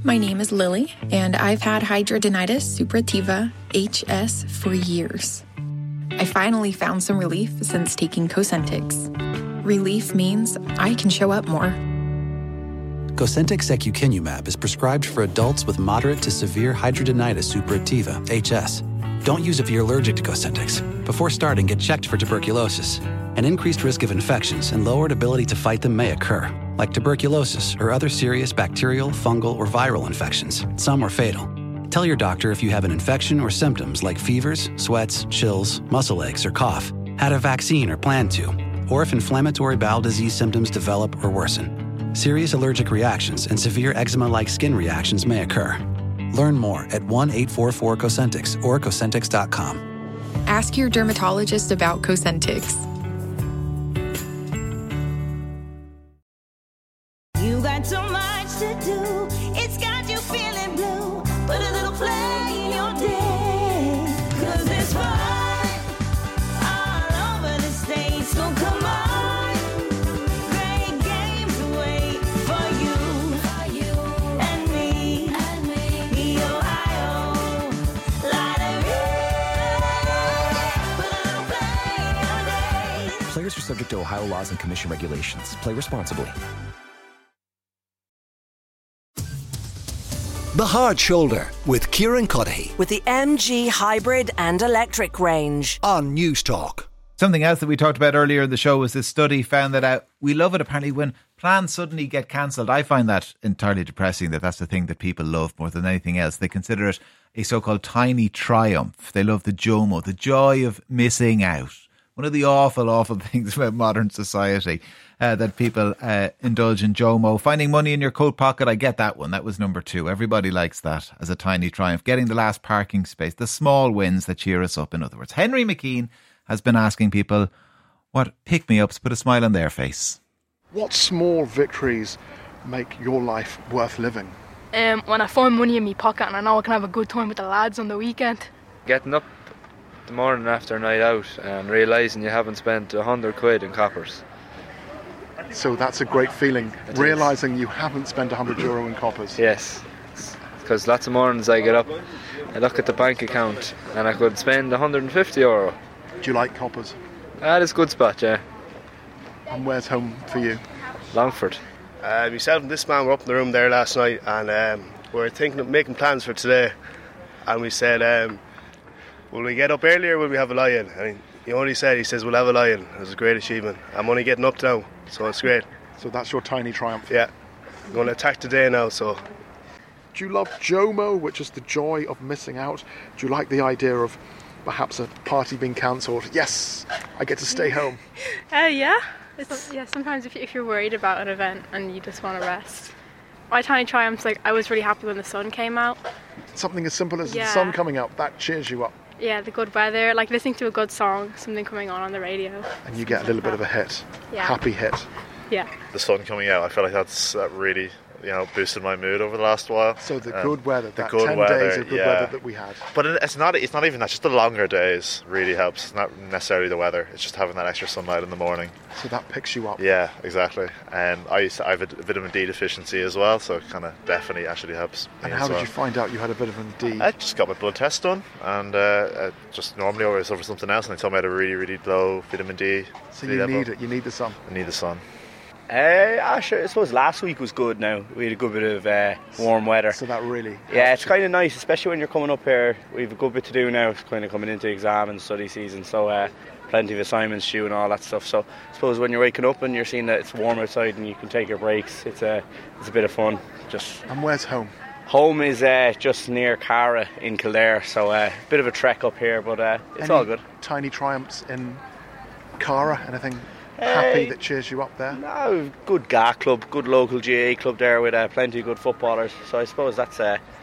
my name is Lily, and I've had hidradenitis suppurativa, HS, for years. I finally found some relief since taking Cosentyx. Relief means I can show up more. Cosentyx secukinumab is prescribed for adults with moderate to severe hidradenitis suppurativa, HS. Don't use if you're allergic to Cosentyx. Before starting, get checked for tuberculosis. An increased risk of infections and lowered ability to fight them may occur, like tuberculosis or other serious bacterial, fungal, or viral infections. Some are fatal. Tell your doctor if you have an infection or symptoms like fevers, sweats, chills, muscle aches, or cough, had a vaccine or plan to, or if inflammatory bowel disease symptoms develop or worsen. Serious allergic reactions and severe eczema-like skin reactions may occur. Learn more at 1-844-COSENTYX or Cosentyx.com. Ask your dermatologist about Cosentyx. You got so much to do, it's got you feeling blue. Put a little play in your day, 'cause it's fun all over the state. So come on, great games wait for you and me. The Ohio Lottery. Put a little play in your day. Players are subject to Ohio laws and commission regulations. Play responsibly. The Hard Shoulder with Kieran Cuddihy with the MG hybrid and electric range on News Talk. Something else that we talked about earlier in the show was this study found that out. We love it apparently when plans suddenly get cancelled. I find that entirely depressing, that's the thing that people love more than anything else. They consider it a so-called tiny triumph. They love the JOMO, the joy of missing out. One of the awful, awful things about modern society, that people indulge in JOMO. Finding money in your coat pocket, I get that one. That was number 2. Everybody likes that as a tiny triumph. Getting the last parking space, the small wins that cheer us up, in other words. Henry McKean has been asking people what pick-me-ups put a smile on their face. What small victories make your life worth living? When I find money in my pocket and I know I can have a good time with the lads on the weekend. Getting up the morning after a night out and realising you haven't spent 100 quid in coppers. So that's a great feeling, realising you haven't spent €100 in coppers. Yes, because lots of mornings I get up, I look at the bank account and I could spend €150. Do you like coppers? It's a good spot, yeah. And where's home for you? Longford. Myself and this man were up in the room there last night and we were thinking of making plans for today, and we said, will we get up earlier or will we have a lie-in? And he only said, he says, we'll have a lie-in. It was a great achievement. I'm only getting up now, so it's great. So that's your tiny triumph? Yeah. I'm going to attack today now, so. Do you love JOMO, which is the joy of missing out? Do you like the idea of perhaps a party being cancelled? Yes, I get to stay home. Yeah. Sometimes if you're worried about an event and you just want to rest. My tiny triumphs, I was really happy when the sun came out. Something as simple as the sun coming out, that cheers you up. Yeah, the good weather, listening to a good song, something coming on the radio. And you get a little bit of a hit, happy hit. Yeah. The sun coming out, I feel like that really, boosted my mood over the last while. So the good weather, that good 10 weather, days of good weather that we had. But it's not even that, just the longer days really helps. It's not necessarily the weather, it's just having that extra sunlight in the morning. So that picks you up. Yeah, exactly. And I have a vitamin D deficiency as well, so it kind of definitely actually helps. And how did you find out you had a vitamin D? I just got my blood test done, and just normally always over something else, and they told me I had a really, really low vitamin D. So you need it, you need the sun. I need the sun. Sure, I suppose last week was good now. We had a good bit of warm weather. So that really Yeah, it's kind of nice, especially when you're coming up here. We have a good bit to do now, kind of coming into exam and study season, so plenty of assignments due and all that stuff. So I suppose when you're waking up and you're seeing that it's warm outside and you can take your breaks, it's a bit of fun. And where's home? Home is just near Cara in Kildare, so a bit of a trek up here, but it's all good. Tiny triumphs in Cara, anything happy that cheers you up there? No, good GA club, good local GA club there with plenty of good footballers, so I suppose that's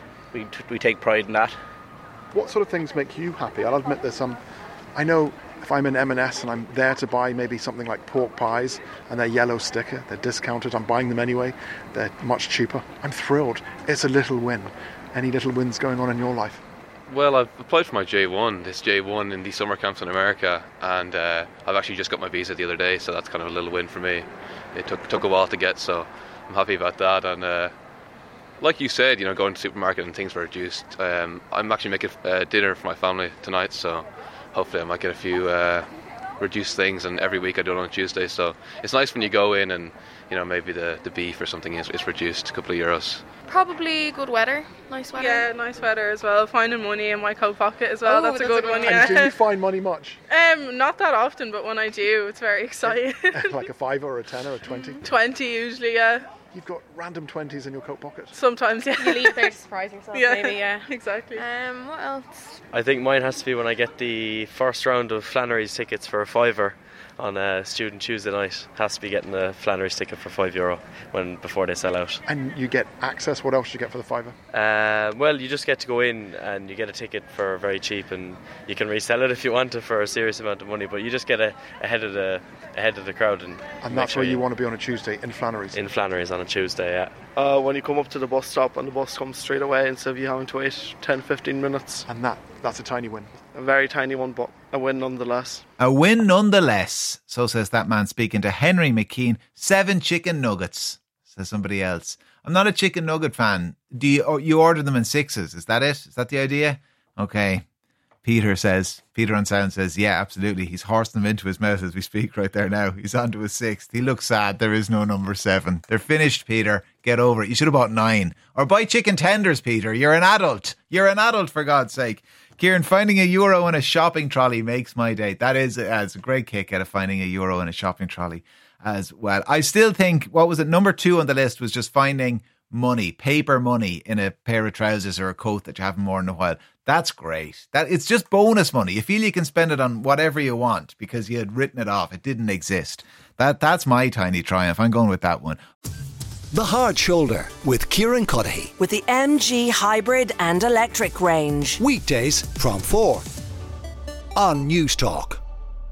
we take pride in that. What sort of things make you happy? I'll admit there's some. I know if I'm in M&S and I'm there to buy maybe something like pork pies and they're yellow sticker, they're discounted, I'm buying them anyway, they're much cheaper, I'm thrilled. It's a little win. Any little wins going on in your life? Well, I've applied for my this J1 in the summer camps in America, and I've actually just got my visa the other day, so that's kind of a little win for me. It took a while to get, so I'm happy about that, and Like you said, going to the supermarket and things were reduced. I'm actually making dinner for my family tonight, so hopefully I might get a few reduced things, and every week I do it on Tuesday, so it's nice when you go in and maybe the beef or something is reduced a couple of euros. Probably good weather, nice weather. Yeah, nice weather as well. Finding money in my coat pocket as well, that's a good one. And do you find money much? Not that often, but when I do, it's very exciting. Like a $5 or a $10 or a 20? 20 usually, yeah. You've got random 20s in your coat pocket? Sometimes, yeah. You leave there to surprise yourself, maybe, yeah. Exactly. What else? I think mine has to be when I get the first round of Flannery's tickets for a £5 on a student Tuesday night. Has to be getting a Flannery's ticket for €5 before they sell out. And you get access, what else do you get for the £5? Well, you just get to go in and you get a ticket for very cheap, and you can resell it if you want to for a serious amount of money, but you just get ahead of the crowd. And that's where you want to be on a Tuesday, in Flannery's? In Flannery's on a Tuesday, yeah. When you come up to the bus stop and the bus comes straight away instead of you having to wait 10-15 minutes. And that's a tiny win. A very tiny one, but a win nonetheless. A win nonetheless, so says that man speaking to Henry McKean. 7 chicken nuggets, says somebody else. I'm not a chicken nugget fan. Do you order them in 6s? Is that it? Is that the idea? Okay. Peter on sound says, yeah, absolutely. He's horsing them into his mouth as we speak right there now. He's on to his 6th. He looks sad. There is no number 7. They're finished, Peter. Get over it. You should have bought 9. Or buy chicken tenders, Peter. You're an adult. You're an adult, for God's sake. Kieran, finding €1 in a shopping trolley makes my day. That is a great kick out of finding €1 in a shopping trolley as well. I still think, what was it, number 2 on the list was just finding money, paper money in a pair of trousers or a coat that you haven't worn in a while. That's great. It's just bonus money. You feel you can spend it on whatever you want because you had written it off. It didn't exist. That's my tiny triumph. I'm going with that one. The Hard Shoulder with Kieran Cuddihy. With the MG hybrid and electric range. Weekdays from 4 on News Talk.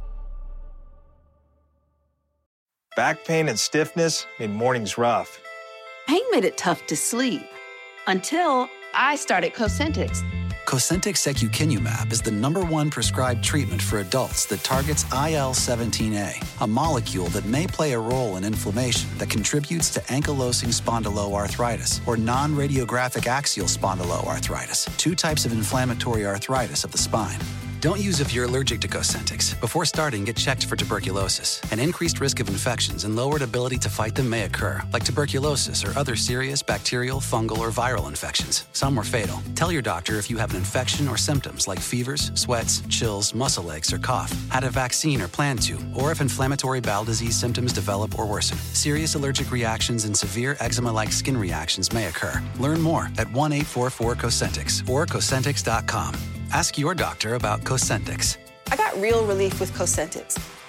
Back pain and stiffness made mornings rough. Pain made it tough to sleep until I started Cosentyx. Cosentyx secukinumab is the #1 prescribed treatment for adults that targets IL-17A, a molecule that may play a role in inflammation that contributes to ankylosing spondyloarthritis or non-radiographic axial spondyloarthritis, 2 types of inflammatory arthritis of the spine. Don't use if you're allergic to Cosentyx. Before starting, get checked for tuberculosis. An increased risk of infections and lowered ability to fight them may occur, like tuberculosis or other serious bacterial, fungal, or viral infections. Some are fatal. Tell your doctor if you have an infection or symptoms like fevers, sweats, chills, muscle aches, or cough, had a vaccine or plan to, or if inflammatory bowel disease symptoms develop or worsen. Serious allergic reactions and severe eczema-like skin reactions may occur. Learn more at 1-844-COSENTYX or Cosentyx.com. Ask your doctor about Cosentyx. I got real relief with Cosentyx.